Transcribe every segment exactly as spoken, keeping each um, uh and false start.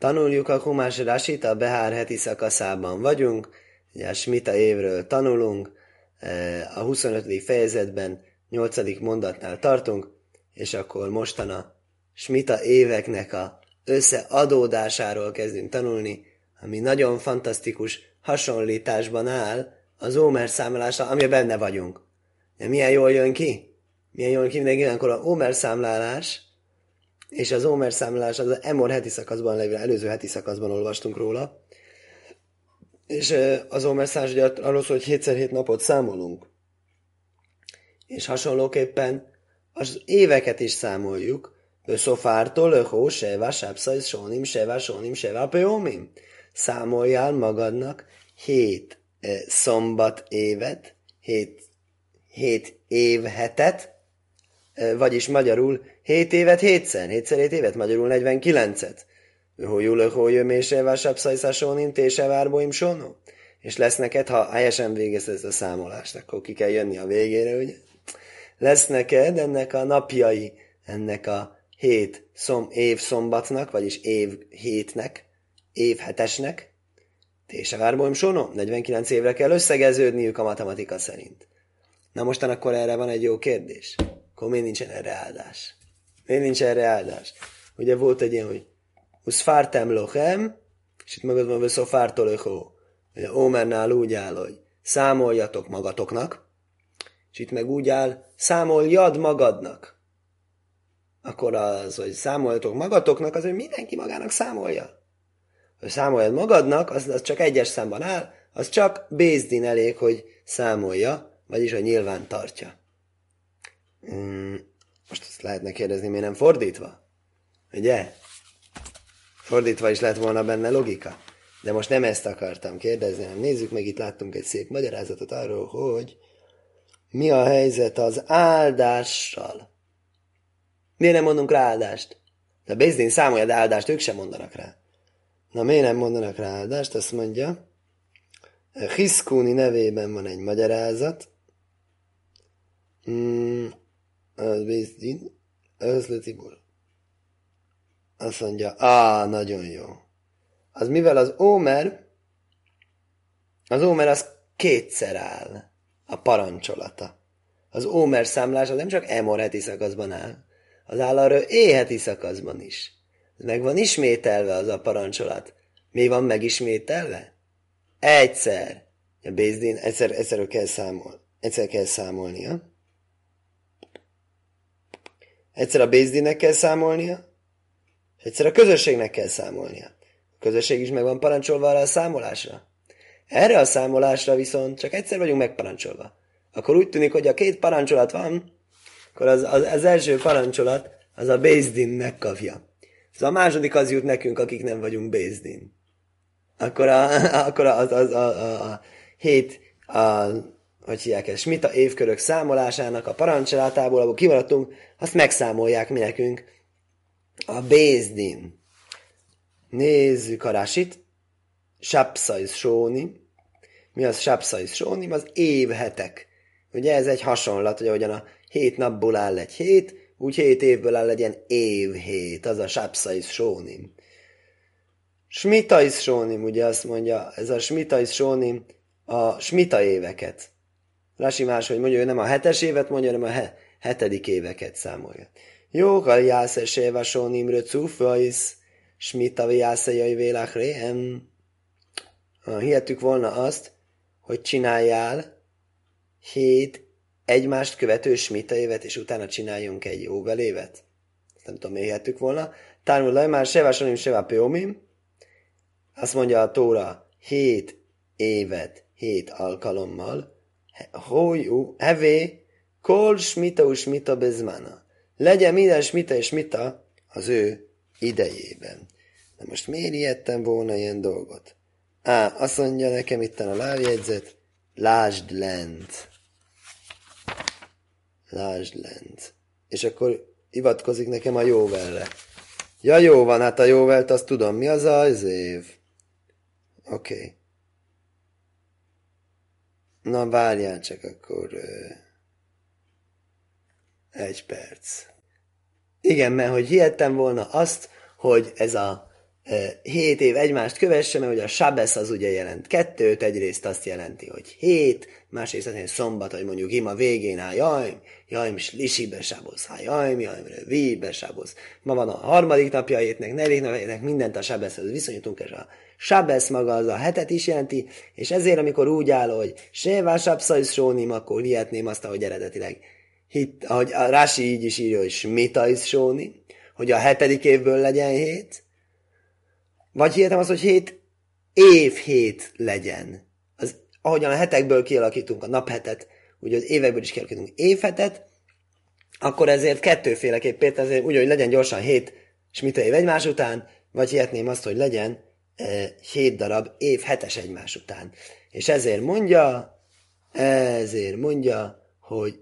Tanuljuk a Humás Rasit, a Behár heti szakaszában vagyunk, ugye a Smita évről tanulunk, a huszonötödik fejezetben, nyolcadik mondatnál tartunk, és akkor mostan a Smita éveknek a összeadódásáról kezdünk tanulni, ami nagyon fantasztikus hasonlításban áll az Ómer számlálással, amiben benne vagyunk. De milyen jól jön ki? Milyen jól jön ki mindenki, akkor a Ómer számlálás, és az Ómer számlálás az Emor heti szakaszban lévő, előző heti szakaszban olvastunk róla, és az Ómer számlálás ugye arról szól, hogy hétszer hét napot számolunk. És hasonlóképpen az éveket is számoljuk, Szofártól, Öhó, Seva, Sápszajsz, Sónim, Seva, Sónim, Seva, Peómim. Számoljál magadnak hét eh, szombat évet, hét, hét évhetet, eh, vagyis magyarul hét évet hétszer, hétszer hét évet, magyarul negyvenkilencet. Öhó, Jul, Öhó, Jömé, Seva, Sápszajsz, Sónim, Tése, Várboim, Sónó. És lesz neked, ha helyesen végez ezt a számolást, akkor ki kell jönni a végére, ugye? Lesz neked ennek a napjai, ennek a hét szom, év szombatnak, vagyis év hétnek, év hetesnek, Tése Várboim Sónó, negyvenkilenc évre kell összegeződniük a matematika szerint. Na mostan akkor erre van egy jó kérdés. Akkor miért nincsen erre áldás? Miért nincs erre áldás? Ugye volt egy ilyen, hogy Uszfártem lochem, és itt magad van Szofártól öhó. Ugye Ómernál úgy áll, hogy számoljatok magatoknak, és itt meg úgy áll, számoljad magadnak. Akkor az, hogy számoljatok magatoknak, az, hogy mindenki magának számolja. Hogy számoljad magadnak, az, az csak egyes számban áll, az csak Bézdin elég, hogy számolja, vagyis, hogy nyilván tartja. Hmm, most ezt lehetne kérdezni, miért nem fordítva? Ugye? Fordítva is lett volna benne logika. De most nem ezt akartam kérdezni, hanem nézzük meg, itt láttunk egy szép magyarázatot arról, hogy mi a helyzet az áldással. Miért nem mondunk rá áldást? De a Bézdin számolja, de áldást ők sem mondanak rá. Na, miért nem mondanak rá áldást? Azt mondja, Hiszkúni nevében van egy magyarázat. Hmm, az Bézdin, az Letibor. Azt mondja, á, nagyon jó. Az mivel az Ómer, az Ómer az kétszer áll, a parancsolata. Az Ómer számlás az nem csak Emor heti szakaszban áll, az áll arra éheti szakaszban is. Meg van ismételve az a parancsolat. Mi van megismételve? Egyszer. A Bézdin egyszer, egyszer kell számol. Egyszer kell számolnia. Egyszer a Bézdinnek kell számolnia, és egyszer a közösségnek kell számolnia. A közösség is meg van parancsolva arra a számolásra. Erre a számolásra viszont csak egyszer vagyunk megparancsolva. Akkor úgy tűnik, hogy a két parancsolat van, akkor az, az, az első parancsolat az a Bézdin megkapja. Szóval a második az jut nekünk, akik nem vagyunk Bézdin. Akkor a, akkor az, az, a, a, a hét, a, hogy hívják ezt, Smita évkörök számolásának a parancsolatából, ahol kimaradtunk, azt megszámolják mi nekünk a Bézdin. Nézzük a Rasit. Sápszajsz Sóni. Mi az Sápszajsz Sóni? Az évhetek. Ugye ez egy hasonlat, hogy ahogyan a hét napból áll egy hét, úgy hét évből áll legyen évhét, az a Sápszajsz Sónim. Smitais Sónim, ugye azt mondja, ez a Smitais Sónim a Smita éveket. Rasi máshogy mondja, hogy nem a hetes évet mondja, hanem a he- hetedik éveket számolja. Jó, ha jásze séva Sónimre cúfajsz, Smita jásze jaj vélák réhem. Hihettük volna azt, hogy csináljál hét egymást követő Smita évet, és utána csináljunk egy jóvel évet. Nem tudom, miért volna. Tármul már Seva Sonim Seva Peomim. Azt mondja a Tóra, hét évet, hét alkalommal. Hójú, hevé, kol Smita u Smita bezmana. Legyen minden Smita és Smita az ő idejében. Na most miért ijedtem volna ilyen dolgot? Á, azt mondja nekem itt a lábjegyzet, lásd lent. Lásd lent. És akkor hivatkozik nekem a jóvelre. Ja, jó van, hát a jóvelt azt tudom. Mi az az év? Oké. Okay. Na, várjál csak akkor. Ö... Egy perc. Igen, mert hogy hihettem volna azt, hogy ez a hét év egymást kövesse, mert ugye a Sábesz az ugye jelent kettőt, egyrészt azt jelenti, hogy hét, másrészt azt jelenti, hogy szombat, hogy mondjuk ima végén, há jaj, jaj, és lisibe sábosz, há jaj, jaj, víbe sábosz. Ma van a harmadik napja a hétnek, negyedik napja a hétnek, mindent a Sábeszhez viszonyítunk, és a Sábesz maga az a hetet is jelenti, és ezért, amikor úgy áll, hogy Sévá Sábszajsz Sónim, akkor hihetném azt, ahogy eredetileg hit, ahogy a Rási így is írja, hogy Smitajsz Sónim, hogy a hetedik évből legyen hét, vagy hihetem azt, hogy hét év hét legyen. Az, ahogyan a hetekből kialakítunk a naphetet, ugye az évekből is kialakítunk évhetet, akkor ezért kettőféleképp, ezért úgy, hogy legyen gyorsan hét smita év egymás után, vagy hihetném azt, hogy legyen e, hét darab év hetes egymás után. És ezért mondja, ezért mondja, hogy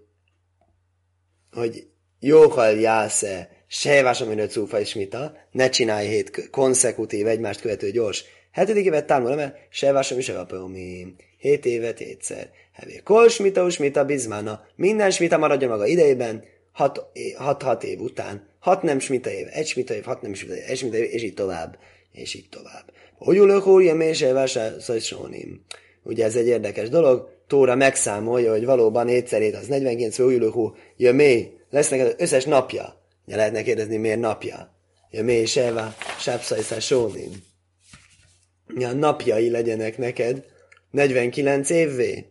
hogy Jóhal Jásze Sejvás, aminőtt Cúfa és Mita, ne csinálj hét konszekutív, egymást követő gyors. Hetedik évet támol, mert Sejvás, ami Sevapeumim. Hét évet hétszer. Hevé kol smita, smita, bizmána. Minden smita maradja maga idejében, hat, hat, hat év után. Hat nem smita év, egy smita év, hat nem smita év, egy smita év, és így tovább. És így tovább. Hogy ülök, úrja, mély Sejvás, szajsónim. Ugye ez egy érdekes dolog. Tóra megszámolja, hogy valóban hétszerét az negyvenkilenc, hogy ülök, jön mély. Lesz neked az összes napja. Ja, lehetne kérdezni, miért napja. Ja, mély Seva, Sápszajszá Sónim. Ja, napjai legyenek neked negyvenkilenc évvé.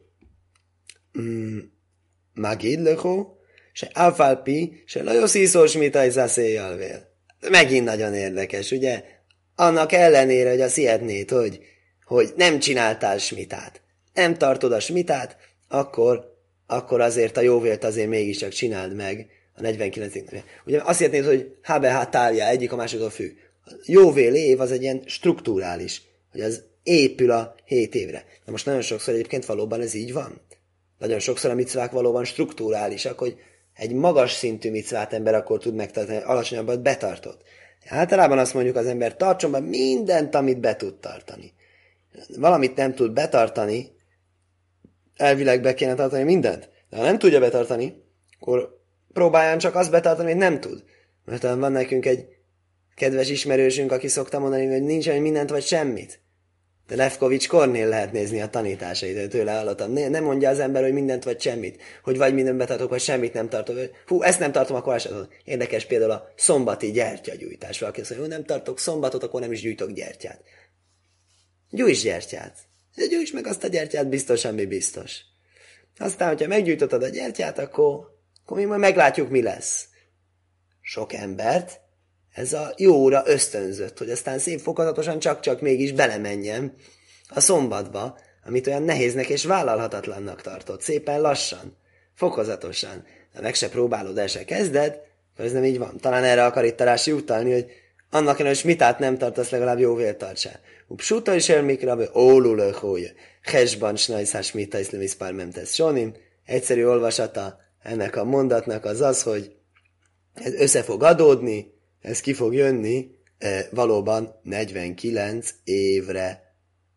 Mm, Magid lökó, se áfálpi, se lajosziszós mitajzá széjjalvél. Megint nagyon érdekes, ugye? Annak ellenére, hogy azt hihetnéd, hogy, hogy nem csináltál smitát, nem tartod a smitát, akkor, akkor azért a jóvélt azért mégiscsak csináld meg a negyvenkilencedik napja. Ugye azt hihetnéd, hogy há bé há tálja egyik a másiktól függ. A jóvél év az egy ilyen strukturális, hogy az épül a hét évre. De most nagyon sokszor egyébként valóban ez így van. Nagyon sokszor a micvák valóban strukturálisak, hogy egy magas szintű micvát ember akkor tud megtartani, alacsonyabbat betartott. Általában azt mondjuk az ember tartson be mindent, amit be tud tartani. Valamit nem tud betartani, elvileg be kéne tartani mindent. De ha nem tudja betartani, akkor próbálján csak azt betartani, hogy nem tud. Mert van nekünk egy kedves ismerősünk, aki szokta mondani, hogy nincs olyan mindent vagy semmit. De Lefkovics Kornél lehet nézni a tanításait, de tőle hallottam. Ne, nem mondja az ember, hogy mindent vagy semmit. Hogy vagy mindent betartok, vagy semmit nem tartok. Hú, ezt nem tartom, akkor sem. Érdekes például a szombati gyertyagyújtás. Valaki azt mondja, hogy nem tartok szombatot, akkor nem is gyújtok gyertyát. Gyújts gyertyát. De gyújts meg azt a gyertyát, biztos, ami biztos. Aztán, hogyha meggyújtottad a gyertyát, akkor, akkor mi majd meglátjuk, mi lesz. Sok embert ez a jóra ösztönzött, hogy aztán szép fokozatosan csak-csak mégis belemenjen a szombatba, amit olyan nehéznek és vállalhatatlannak tartott. Szépen lassan, fokozatosan. De meg se próbálod, el se kezded, akkor ez nem így van. Talán erre akar itt a Rási utalni, hogy annak ellenére, hogy smitát nem tartasz, legalább jó vélt tartsál. Upsuta is elmikra, hogy ólulökhója. Hesban snajszás smita is lemiszpár memtesz sonim. Egyszerű olvasata ennek a mondatnak az az, hogy ez össze fog adódni, ez ki fog jönni e, valóban negyvenkilenc évre.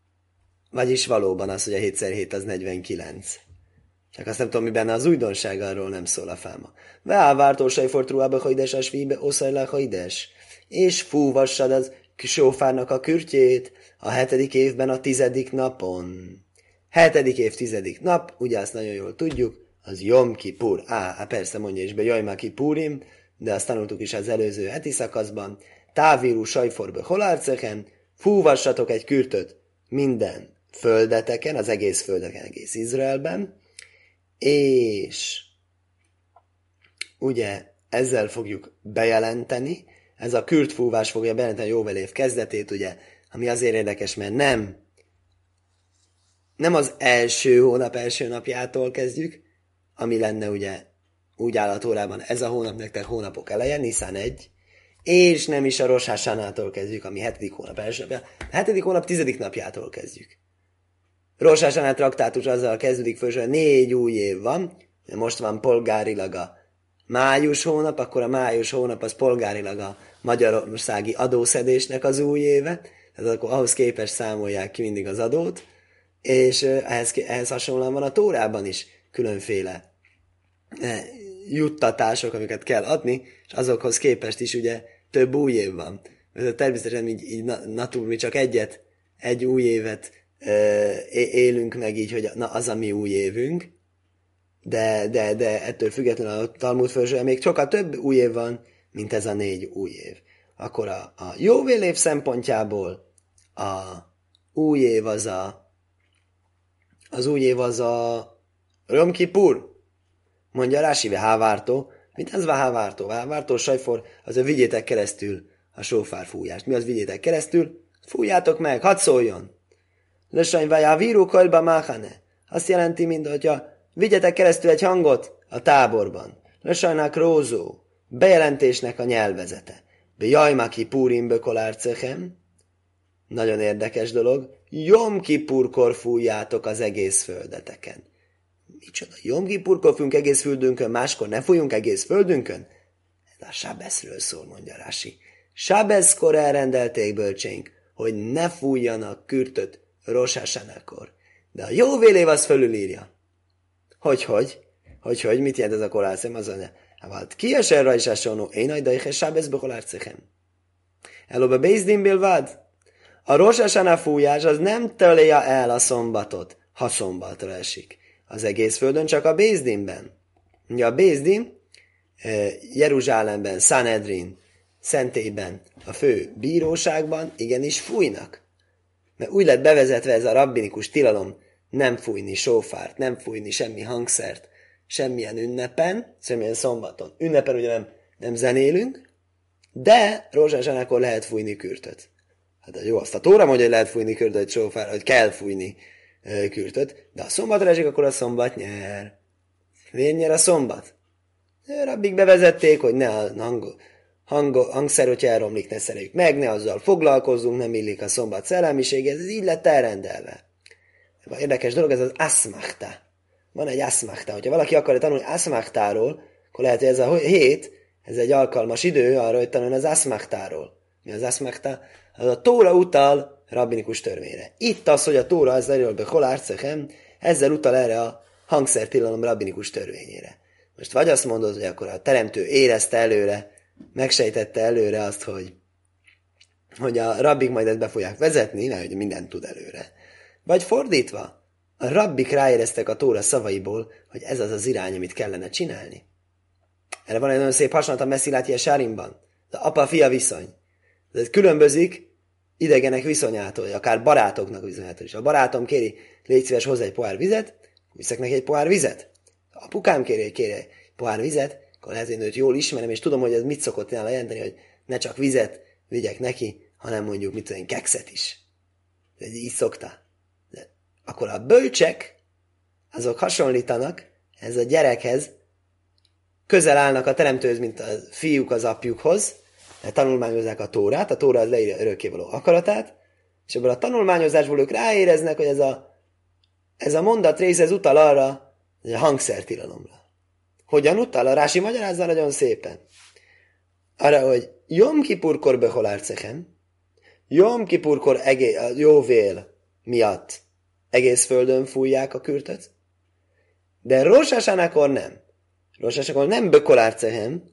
Vagyis valóban az, hogy a hét szer hét az negyvenkilenc. Csak azt nem tudom, mi benne az újdonság, arról nem szól a fáma. Veávártó sajfortruába hajdes, a svíbe oszajlá hajdes. És fúvassad az sófárnak a kürtjét a hetedik évben a tizedik napon. Hetedik év tizedik nap, ugye azt nagyon jól tudjuk, az Jom Kipur. Á, persze mondja is be Jajma Kipurim, de azt tanultuk is az előző heti szakaszban. Távirú sajforbe holárceken, fúvassatok egy kürtöt minden földeteken, az egész földeken, egész Izraelben, és ugye ezzel fogjuk bejelenteni, ez a kürtfúvás fogja bejelenteni a jóvel év kezdetét, ugye, ami azért érdekes, mert nem, nem az első hónap első napjától kezdjük, ami lenne ugye úgy áll a Tórában, ez a hónap nektek hónapok eleje, Niszán egy, és nem is a Rosh Hashanától kezdjük, ami hetedik hónap első napja, a hetedik hónap tizedik napjától kezdjük. Rosh Hashanah traktátus azzal kezdődik föl, hogy négy új év van, most van polgárilag a május hónap, akkor a május hónap az polgárilag a magyarországi adószedésnek az új éve, tehát akkor ahhoz képest számolják ki mindig az adót, és ehhez, ehhez hasonlóan van a Tórában is különféle juttatások, amiket kell adni, és azokhoz képest is ugye több új év van. Természetesen így, így natúr, mi csak egyet, egy új évet élünk meg így, hogy na, az a mi új évünk, de, de, de ettől függetlenül a Talmud felsően még sokkal több új év van, mint ez a négy új év. Akkor a, a jóvélév szempontjából a új év az a az új év az a Jom Kippur, mondja Rási, vehávártó, mint az vehávártó, vehávártó sajfor, az a vigyétek keresztül a sófár fújást. Mi az vigyétek keresztül? Fújjátok meg, hadd szóljon! Lösany vajá vírú kajlba máhane. Azt jelenti, mint hogyha vigyetek keresztül egy hangot a táborban. Lösanynak rózó, bejelentésnek a nyelvezete. Be jajma Kippurim bökolár cechem. Nagyon érdekes dolog. Jom Kippurkor fújjátok az egész földeteken. Micsoda? Jom Kippurkor fújunk egész földünkön, máskor ne fújjunk egész földünkön? Ez a Sábeszről szól, mondja Rási. Sábeszkor elrendelték bölcsénk, hogy ne fújjanak kürtöt Rosh Hashanakor. De a jóvélév az fölülírja. Hogy, hogy? Hogy, hogy? Mit jelent ez a korászem? Az anya. Hát ki eserra is esonó, én ajdaihe Sábesz bekolár cechem. Elóbe Bézdin Bilvád? A Rosh Hashanah fújás az nem tölje el a szombatot, ha szombatra esik. Az egész földön csak a Bézdinben. Ugye a Bézdin, Jeruzsálemben, Sanhedrin, szentélyben, a fő bíróságban igenis fújnak. Mert úgy lett bevezetve ez a rabbinikus tilalom, nem fújni sófárt, nem fújni semmi hangszert, semmilyen ünnepen, semmilyen szombaton. Ünnepen ugye nem, nem zenélünk, de Rosh Hashanahkor lehet fújni kürtöt. Hát jó, azt a Tóra mondja, hogy lehet fújni kürtöt, sófár, hogy kell fújni e, kürtöt, de ha szombatra esik, akkor a szombat nyer. Miért nyer a szombat? Rabbik bevezették, hogy ne a hang, hang, hangszer, hogyha elromlik, ne szereljük meg, ne azzal foglalkozzunk, nem illik a szombat szellemisége, ez így lett elrendelve. Érdekes dolog, ez az aszmachta. Van egy aszmachta. Hogyha valaki akarja tanulni aszmachtáról, akkor lehet, hogy ez a hét, ez egy alkalmas idő arra, hogy tanulni az aszmachtáról. Mi az aszmachta? Az a Tóra utal rabbinikus törvényre. Itt az, hogy a Tóra az erről be kolárcechem, ezzel utal erre a hangszertilalom rabbinikus törvényére. Most vagy azt mondod, hogy akkor a teremtő érezte előre, megsejtette előre azt, hogy, hogy a rabbik majd ezt be fogják vezetni, mert hogy mindent tud előre. Vagy fordítva, a rabbik ráéreztek a Tóra szavaiból, hogy ez az az irány, amit kellene csinálni. Erre van egy nagyon szép hasonlat a Messziláti Esárimban. Az apa-fia viszony. Ez különbözik idegenek viszonyától, akár barátoknak viszonyától is. A barátom kéri, légy szíves, hozzá egy pohár vizet, viszek neki egy pohár vizet. Ha apukám kéri, kéri egy pohár vizet, akkor lehet, hogy én őt jól ismerem, és tudom, hogy ez mit szokott nála jelenteni, hogy ne csak vizet vigyek neki, hanem mondjuk, mit tudom én, kekszet is. Ez így szokta. De akkor a bölcsek, azok hasonlítanak ez a gyerekhez, közel állnak a teremtőhöz, mint a fiúk az apjukhoz, tanulmányozzák a Tórát, a Tóra az leírja örökkévaló akaratát, és ebből a tanulmányozásból ők ráéreznek, hogy ez a, ez a mondat rész, ez utal arra, hogy a hangszertilalomra. Hogyan utal? A Rási magyarázza nagyon szépen. Arra, hogy Jom Kippurkor beholár cechem, Jom Kippurkor egé, a jóvél miatt egész földön fújják a kürtöt, de Rosh Hashanahkor nem. Rosh Hashanahkor nem bekolár cechem,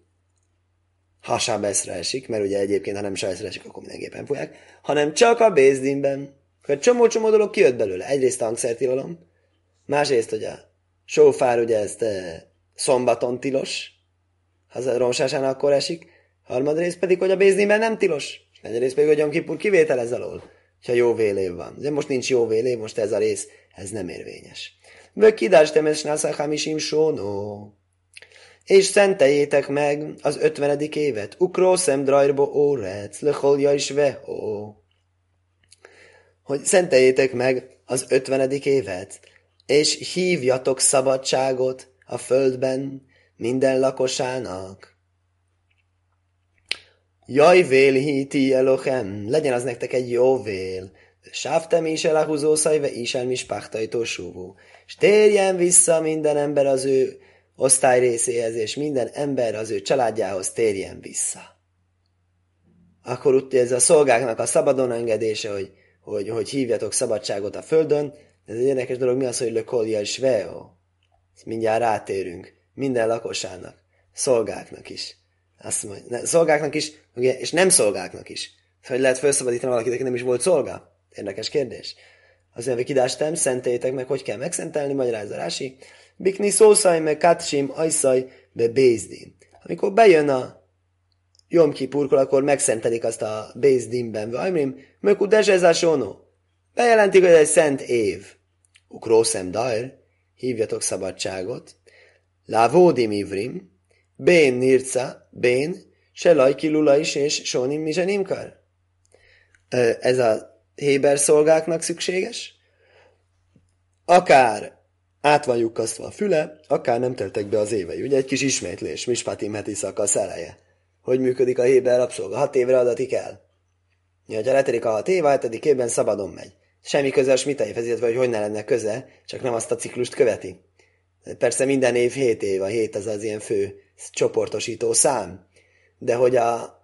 ha Sábeszre esik, mert ugye egyébként, ha nem Sábeszre esik, akkor mindenképpen fújják, hanem csak a Bézdinben. Akkor csomó-csomó dolog kijött belőle. Egyrészt a hangszertilalom, másrészt, hogy a sófár ugye ezt e, szombaton tilos, ha az a Rosh Hashanahkor esik, harmadrészt pedig, hogy a Bézdinben nem tilos, és negyedrészt pedig, hogy Jom Kippur kivétel ez alól, ha jó vélév van. De most nincs jó vélév, most ez a rész, ez nem érvényes. Vökkidás temes nászachamisim sónó. És szenteljétek meg az ötvenedik évet. Ukrószem drajrbo órec, leholja is veho. Hogy szenteljétek meg az ötvenedik évet, és hívjatok szabadságot a földben minden lakosának. Jaj vél híti Elochem, legyen az nektek egy jó vél. Sávtem is el a húzószajve is el mispachtajtó súvó. És térjen vissza minden ember az ő osztály részéhez, és minden ember az ő családjához térjen vissza. Akkor úgy ez a szolgáknak a szabadon engedése, hogy, hogy, hogy hívjatok szabadságot a földön. Ez egy érdekes dolog, mi az, hogy lökolja és veo. Ezt mindjárt rátérünk. Minden lakosának, szolgáknak is. Azt mondja, szolgáknak is, ugye, és nem szolgáknak is. Hogy lehet felszabadítani valakit, aki nem is volt szolga? Érdekes kérdés. Az nyelvi kidástem, szenteljétek meg, hogy kell megszentelni, magyarázza Rási. Bikni szószaj meg katsim ajszaj be bézdin. Amikor bejön a Jom Kipurkor, akkor megszentelik azt a bézdinben. Vajmrim, möku dezsezásónó. Bejelentik, hogy ez egy szent év. Ukrószem dair, hívjatok szabadságot. Lávódim ivrim, bén nirca, bén, se lajki lula is, és sónim mizsenimkar. Ez a héber szolgáknak szükséges? Akár át van lyukkasztva a füle, akár nem teltek be az évei. Ugye egy kis ismétlés, mispatim heti szakasz eleje. Hogy működik a héber rabszolga? Hat évre adatik el. Ja, ha letelik a hat év, a hetedik évben szabadon megy. Semmi köze a smita évhez, illetve hogy hogy ne lenne köze, csak nem azt a ciklust követi. Persze minden év hét év, a hét az az ilyen fő csoportosító szám. De hogy a,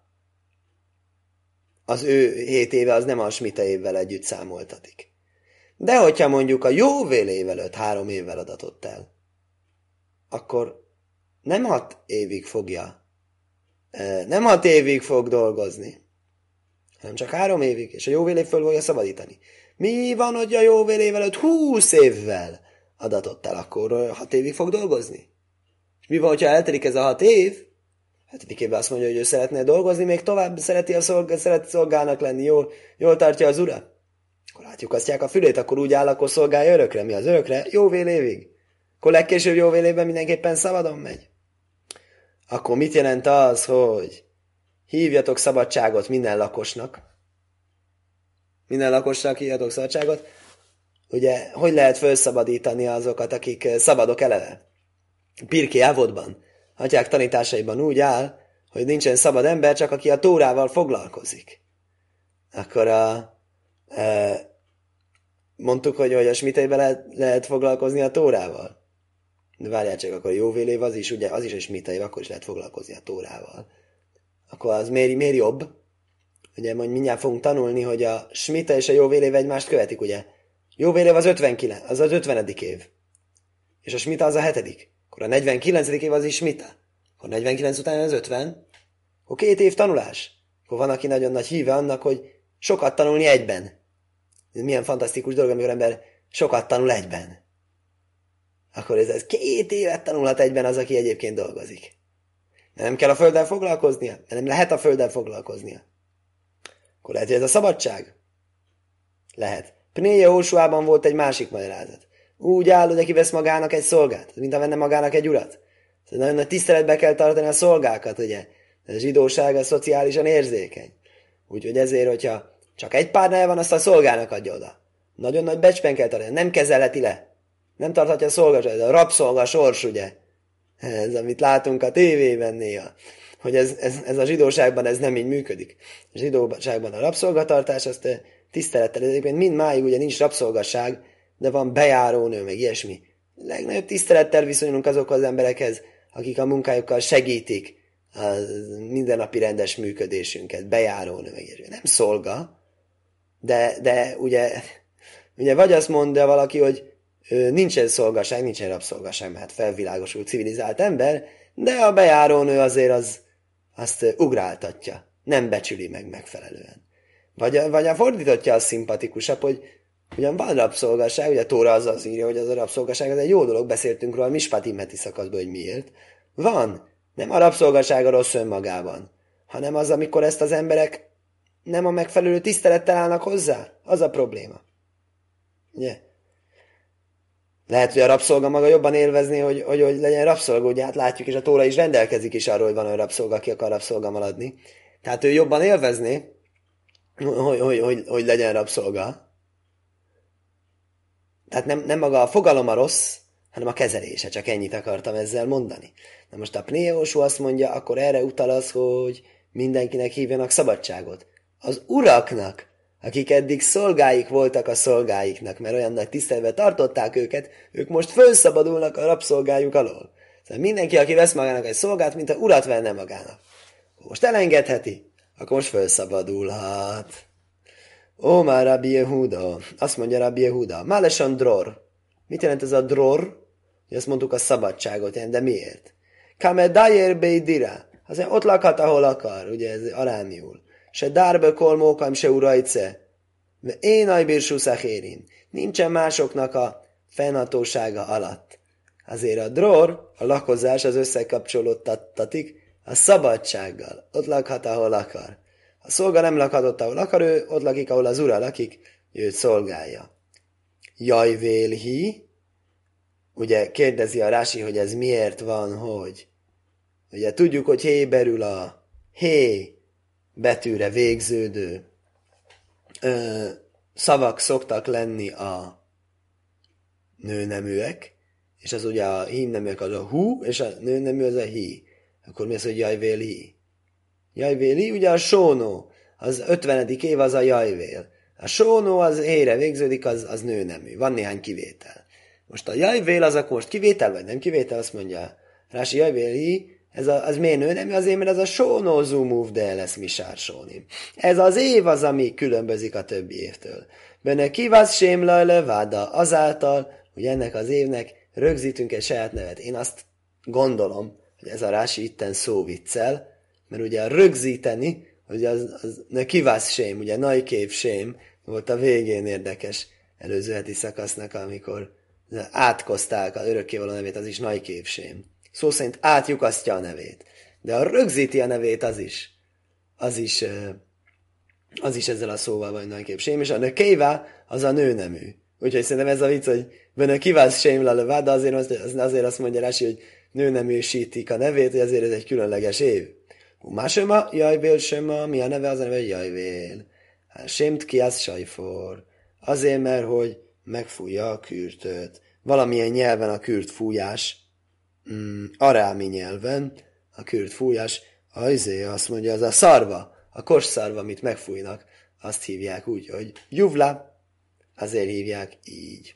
az ő hét éve az nem a smita évvel együtt számoltatik. De hogyha mondjuk a jóvél év előtt három évvel adatott el, akkor nem hat évig fogja, nem hat évig fog dolgozni, hanem csak három évig, és a jóvél év föl fogja szabadítani. Mi van, hogy a jóvél év előtt húsz évvel adatott el, akkor hat évig fog dolgozni? És mi van, hogyha eltelik ez a hat év, hetedik évben azt mondja, hogy ő szeretne dolgozni, még tovább szereti a szolg- szeret szolgának lenni, jól, jól tartja az ura? Akkor átlyukasztják a fülét, akkor úgy áll, akkor szolgálja örökre. Mi az örökre? Jóvél évig. Akkor legkésőbb jóvél évben mindenképpen szabadon megy. Akkor mit jelent az, hogy hívjatok szabadságot minden lakosnak? Minden lakosnak hívjatok szabadságot. Ugye, hogy lehet felszabadítani azokat, akik szabadok eleve? Pirkei Avodban, atyák tanításaiban úgy áll, hogy nincsen szabad ember, csak aki a Tórával foglalkozik. Akkor a, e, mondtuk, hogy, hogy a smiteiben lehet, lehet foglalkozni a Tórával. De várjál csak, akkor jóvél év az is, ugye, az is egy smitei, akkor is lehet foglalkozni a Tórával. Akkor az miért, miért jobb? Ugye, majd mindjárt fogunk tanulni, hogy a smita és a jóvél év egymást követik, ugye? Jóvél év az ötvenkilenc, az az ötvenedik év. És a smita az a hetedik. Akkor a negyvenkilencedik év az is smita. Akkor negyvenkilenc után az ötven. Akkor két év tanulás. Akkor van, aki nagyon nagy híve annak, hogy sokat tanulni egyben. Ez milyen fantasztikus dolog, amikor ember sokat tanul egyben. Akkor ez, ez két évet tanulhat egyben az, aki egyébként dolgozik. De nem kell a földdel foglalkoznia, de nem lehet a földdel foglalkoznia. Akkor lehet, hogy ez a szabadság? Lehet. Pné Jehósuában volt egy másik magyarázat. Úgy áll, hogy aki vesz magának egy szolgát, mint ha venne magának egy urat. Tehát nagyon nagy tiszteletbe kell tartani a szolgákat, ugye? A zsidóság a szociálisan érzékeny. Úgyhogy ezért, hogyha csak egy párnája van, azt a szolgának adja oda. Nagyon nagy becsben kell tartani, nem kezelheti le. Nem tarthatja a szolga, ez a rabszolga sors, ugye? Ez, amit látunk a tévében néha. Hogy ez, ez, ez a zsidóságban ez nem így működik. A zsidóságban a rabszolgatartás, azt tisztelettel, egyébként mind máig ugye nincs rabszolgasság, de van bejárónő, meg ilyesmi. Legnagyobb tisztelettel viszonyulunk azokhoz az emberekhez, akik a munkájukkal segítik a mindennapi rendes működésünket, bejárónő, meg ilyesmi. Nem szolga, de, de ugye, ugye vagy azt mondja valaki, hogy nincsen szolgaság, nincsen rabszolgaság, mert felvilágosult, civilizált ember, de a bejárónő azért az, azt ugráltatja, nem becsüli meg megfelelően. Vagy a, vagy a fordítottja az szimpatikusabb, hogy ugyan van rabszolgaság, ugye a Tóra az az írja, hogy az a rabszolgaság az egy jó dolog, beszéltünk róla a Mispatim heti szakaszban, hogy miért. Van, nem a rabszolgaság a rossz önmagában, hanem az, amikor ezt az emberek nem a megfelelő tisztelettel állnak hozzá, az a probléma. Ugye? Lehet, hogy a rabszolga maga jobban élvezni, hogy, hogy, hogy legyen rabszolga, ugye hát látjuk, és a Tóra is rendelkezik is arról, hogy van olyan rabszolga, aki akar rabszolga maradni. Tehát ő jobban élvezni, hogy, hogy, hogy, hogy legyen rabszolga. Tehát nem, nem maga a fogalom a rossz, hanem a kezelése, csak ennyit akartam ezzel mondani. Na most a Pné Jehósua azt mondja, akkor erre utal az, hogy mindenkinek hívjanak szabadságot. Az uraknak, akik eddig szolgáik voltak a szolgáiknak, mert olyan nagy tiszteletben tartották őket, ők most fölszabadulnak a rabszolgájuk alól. Szóval mindenki, aki vesz magának egy szolgát, mint a urat venne magának. Most elengedheti, akkor most fölszabadulhat. Ó, már Rabbi Yehuda. Azt mondja Rabbi Yehuda. Málesan dror. Mit jelent ez a dror? Azt mondtuk a szabadságot, de miért? Kame dayer beidira. Azért ott lakhat, ahol akar, ugye ez arámiul. se dárbe kolmókam, se urajce, én ajbírsú szachérin. Nincsen másoknak a fennhatósága alatt. Azért a dror, a lakozás, az összekapcsolódtatik a szabadsággal. Ott lakhat, ahol akar. A szolga nem lakhat ott, ahol akar, ő ott lakik, ahol az ura lakik, őt szolgálja. Jajvélhi, ugye kérdezi a Rási, hogy ez miért van, hogy ugye tudjuk, hogy héberül a hé betűre végződő ö, szavak szoktak lenni a nőneműek, és az ugye a hímneműek az a hú, és a nőnemű az a hí. Akkor mi az, hogy jajvéli? Jajvéli, ugye a sónó, az ötvenedik év az a jajvél. A sónó az héjre végződik, az, az nőnemű. Van néhány kivétel. Most a jajvél az akkor most kivétel, vagy nem kivétel, azt mondja Rási jajvéli, ez a, az miért nőnemű? Azért, mert ez a sónó zumúv, de lesz misár sónim. Ez az év az, ami különbözik a többi évtől. Benne kivasz sém lajle váda azáltal, hogy ennek az évnek rögzítünk egy saját nevet. Én azt gondolom, hogy ez a Rási itten szóviccel, mert ugye a rögzíteni, hogy az, az ne kivász sém, ugye najkév sém volt a végén érdekes előző heti szakasznak, amikor átkozták az örökkévaló nevét, az is najkév sém. Szó szerint átjukasztja a nevét. De a rögzíti a nevét az is. Az is, az is ezzel a szóval vagy najkév sém, és a nökévá az a nőnemű. Úgyhogy szerintem ez a vicc, hogy benne kivász sém lalövá, de azért, azért azt mondja Rási, hogy nőneműsítik a nevét, hogy azért ez egy különleges év. Másema, jajvél sema, mi a neve? Az a neve, hogy jajvél. Sémt ki az sajfor. Azért, mert hogy megfújja a kürtöt. Valamilyen nyelven a kürt fújás, mm, arámi nyelven a kürt fújás, ajzé, azt mondja, az a szarva, a kosszarva, amit megfújnak, azt hívják úgy, hogy juvla, azért hívják így.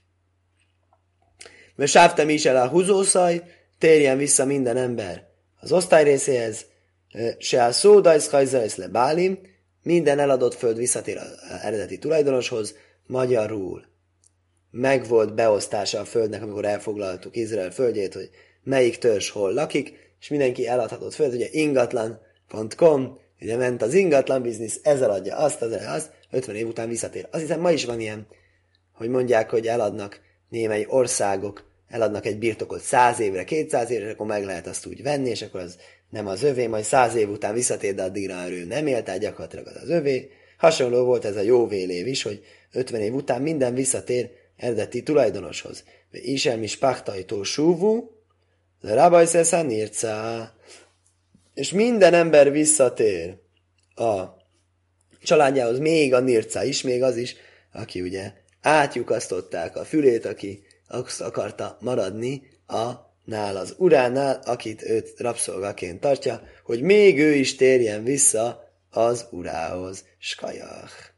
Mert sávtam is el a húzószaj, térjen vissza minden ember az osztály részéhez, se a szódajsz hajzajsz le bálim, minden eladott föld visszatér az eredeti tulajdonoshoz, magyarul meg volt beosztása a földnek, amikor elfoglaltuk Izrael földjét, hogy melyik törzs hol lakik, és mindenki eladhatott föld, ugye ingatlan pont com, ugye ment az ingatlan biznisz, ez eladja azt, az azt, ötven év után visszatér. Azt hiszem, ma is van ilyen, hogy mondják, hogy eladnak némely országok, eladnak egy birtokot száz évre, kétszáz évre, és akkor meg lehet azt úgy venni, és akkor az nem az övé, majd száz év után visszatér, de addigra ő nem élt, tehát gyakorlatilag az az övé. Hasonló volt ez a jóvélév is, hogy ötven év után minden visszatér eredeti tulajdonoshoz. Isel is pachtajtó súvú, de rabajszesz a nircá. És minden ember visszatér a családjához, még a nircá is, még az is, aki ugye átjukasztották a fülét, aki azt akarta maradni a nál az uránál, akit őt rabszolgaként tartja, hogy még ő is térjen vissza az urához. Skajach.